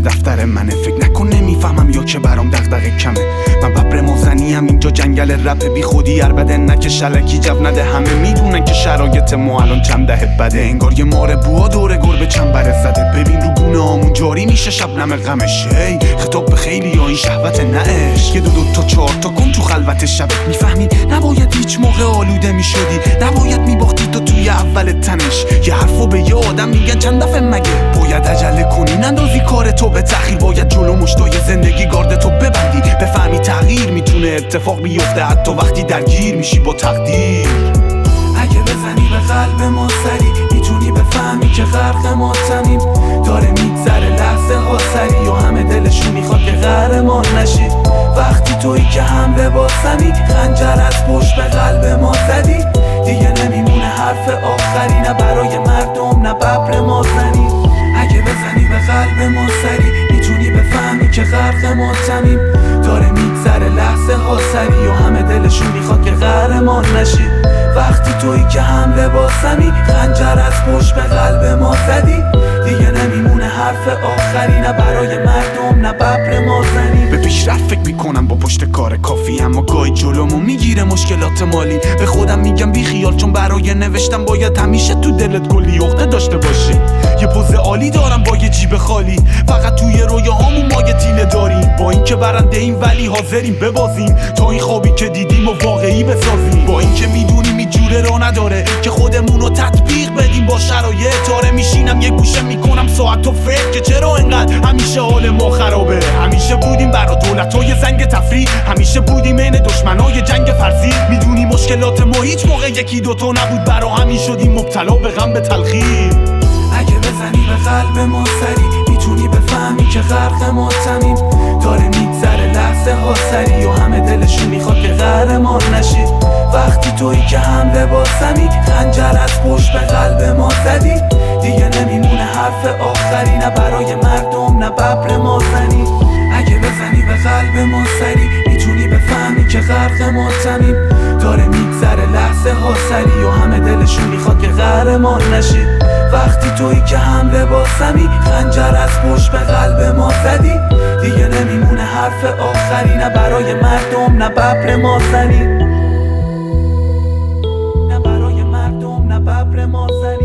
دفتر منه. فکر نکن نمیفهمم یا که برام دغدغه کمه. من ببر مازنیم اینجا جنگل رپ بی خودی عربده نکه شلکی جو نده. همه میدونن که شرایط ما الان چند دهه بده. انگار یه مار بوها دور گربه چنبره زده. ببین رو گونه آمون جاری میشه شبنم غمش. هی خطاب به خیلی یا این شهوت نعش. یه دو تا چهار تا کن تو خلوت شب. میفهمی نباید هیچ موقع آلوده میشدی، نباید میباختی تو توی اول تنش. یه حرفو به یه آدم میگن چند دفعه مگه باید عجله کنی نندازی کار تو به تأخیر. باید جلو مشتای زندگی گارد تو ببندی، بفهمی تغییر میتونه اتفاق بیفته حتی وقتی درگیر میشی با تقدیر. اگه بزنی به قلب ما سری میتونی بفهمی که غرق ما تنیم. داره میگذره لحظه ها سری و همه دلشون میخواد که قهرمان نشی. وقتی تویی که حمله باسنی خنجر از پشت به قلب ما زدی. دیگه نمیمونه حرف آخری، نه برای مردم نه ببر ما زنی. اگه بزنی به قلب ما سری میتونی بفهمی که غرق ما تنیم. داره میگذره لحظه ها سری و همه دلشون میخواد که قهرمان نشی. وقتی تویی که حمله باسمی خنجر از پشت به قلب ما زدی. دیگه نمیمونه حرف آخری، نه برای مردم نه ببر ما زنی. به پیشرفت فکر میکنم با پشت کار کافی، اما گاهی جلومو میگیره مشکلات مالی. به خودم میگم بی خیال چون برای نوشتم باید همیشه تو دلت کلی عقده داشته باشی. یه پوز عالی دارم با یه جیب خالی، فقط توی رویاهامون ما یه تیله داریم. با اینکه برنده ایم ولی حاضریم ببازیم تا این خوابی که دیدیم و واقعی بسازیم. با اینکه میدونیم این جوره را نداره که خودمونو تطبیق بدیم با شرایط. آره میشینم یه گوشه میکنم ساعت و فکر که چرا انقدر همیشه حال ما خرابه. همیشه بودیم برا دولتای زنگ تفریح، همیشه بودیم این دشمنای جنگ فرضی. میدونی مشکلات ما هیچ موقع یکی دوتا نبود، برا همین شدیم مبتلا به غم به تلخی. اگه بزنی به قلب ما سری میتونی بفهمی که غرق ما تنیم. داره میگذره لحظه ها سری و همه دلشون میخواد که قهرمان نشی. وقتی تویی که حمله باسمی خنجر از پشت به قلب ما زدی. دیگه نمیمونه حرف آخری، نه برای مردم نه ببر ما زنی. اگه بزنی به قلب ما سری میتونی بفهمی که غرق ما تنیم. داره میگذره لحظه ها سری و همه دلشون میخواد که قهرمان نشی. وقتی تویی که حمله باسمی خنجر از پشت به قلب ما زدی. دیگه نمیمونه حرف آخری، نه برای مردم نه ببر ما زنی. نه برای مردم نه ببر ما زنی.